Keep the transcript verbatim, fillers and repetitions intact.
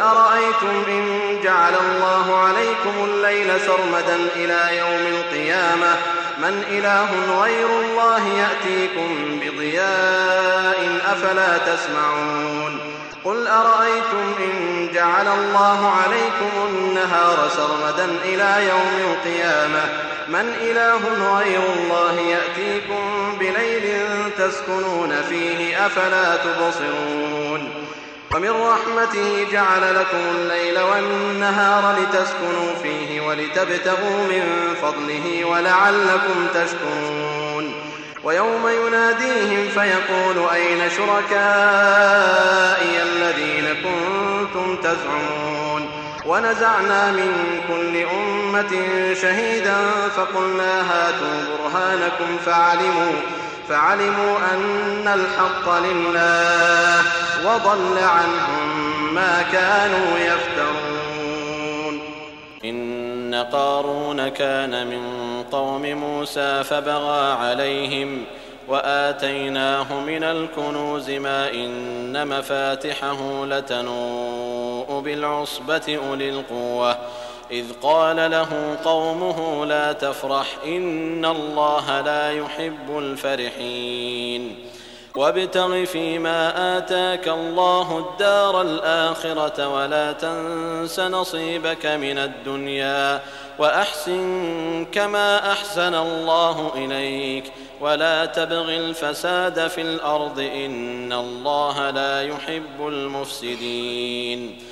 أرأيتم إن جعل الله عليكم الليل سرمدا إلى يوم القيامة من إله غير الله يأتيكم بضياء أفلا تسمعون قل أرأيتم إن جعل الله عليكم النهار سرمدا إلى يوم القيامة من إله غير الله يأتيكم بليل تسكنون فيه أفلا تبصرون ومن رحمته جعل لكم الليل والنهار لتسكنوا فيه ولتبتغوا من فضله ولعلكم تشكرون ويوم يناديهم فيقول أين شركائي الذين كنتم تزعمون ونزعنا من كل أمة شهيدا فقلنا هاتوا برهانكم فعلموا, فعلموا أن الحق لله وضل عنهم ما كانوا يفترون. إن قارون كان من قوم موسى فبغى عليهم وآتيناه من الكنوز ما إن مفاتحه لتنوء بالعصبة أولي القوة إذ قال له قومه لا تفرح إن الله لا يحب الفرحين وابتغ فيما آتاك الله الدار الآخرة ولا تنس نصيبك من الدنيا وأحسن كما أحسن الله إليك ولا تبغ الفساد في الأرض إن الله لا يحب المفسدين